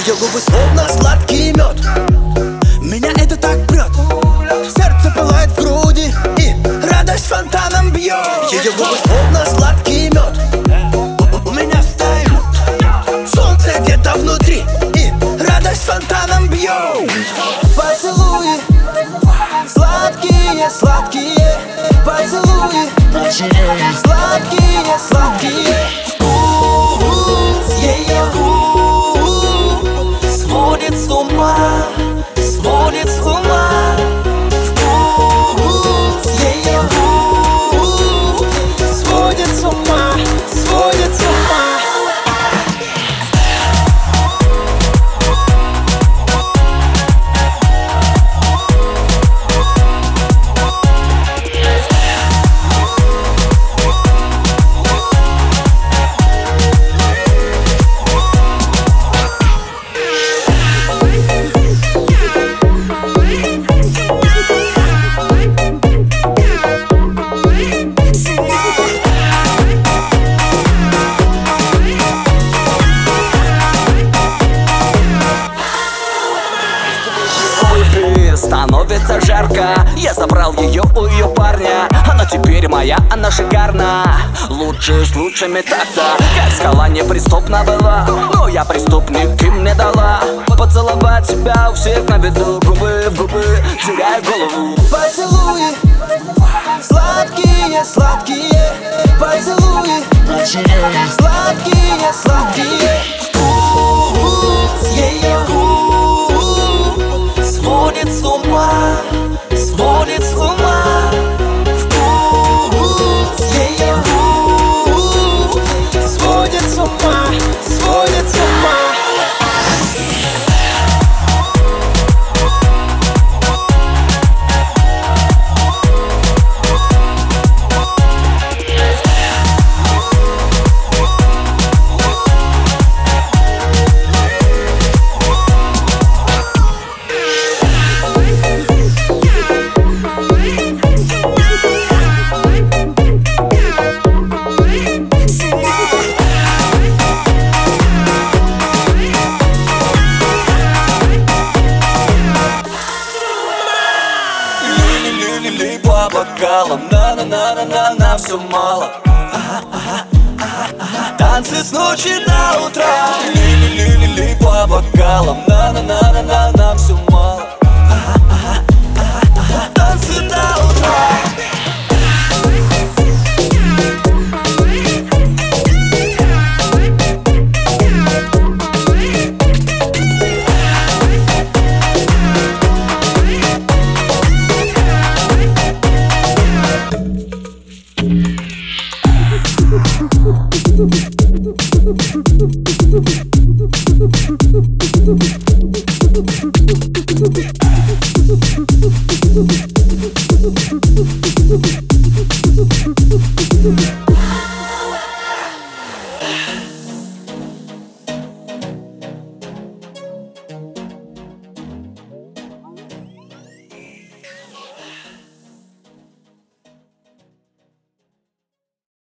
Ее губы словно сладкий мед. Меня это так прет. Сердце пылает в груди, и радость фонтаном бьет. Ее губы словно сладкий мед. У меня встает солнце где-то внутри, и радость фонтаном бьет. Поцелуи сладкие, сладкие. Поцелуи сладкие, сладкие. Вкус ее сводит с ума, сводит с ума. Вкус ее сводит с ума, сводит с ума. Становится жарко, я забрал ее у ее парня. Она теперь моя, она шикарна. Лучше с лучшими так-то. Как скала неприступна была, но я преступник, ты мне дала поцеловать тебя у всех на виду. Губы в губы, теряю голову. Поцелуи сладкие, сладкие. Поцелуи сладкие, сладкие. Вкус ее сводит с ума, сводит с ума. Вкус ее сводит с ума, сводит с ума. По бокалам, на-на-на-на-на, все мало. Танцы с ночи до утра. Ли-ли-ли-ли-ли по бокалам, на-на-на-на-на, все мало. Танцы до утра. Thank you.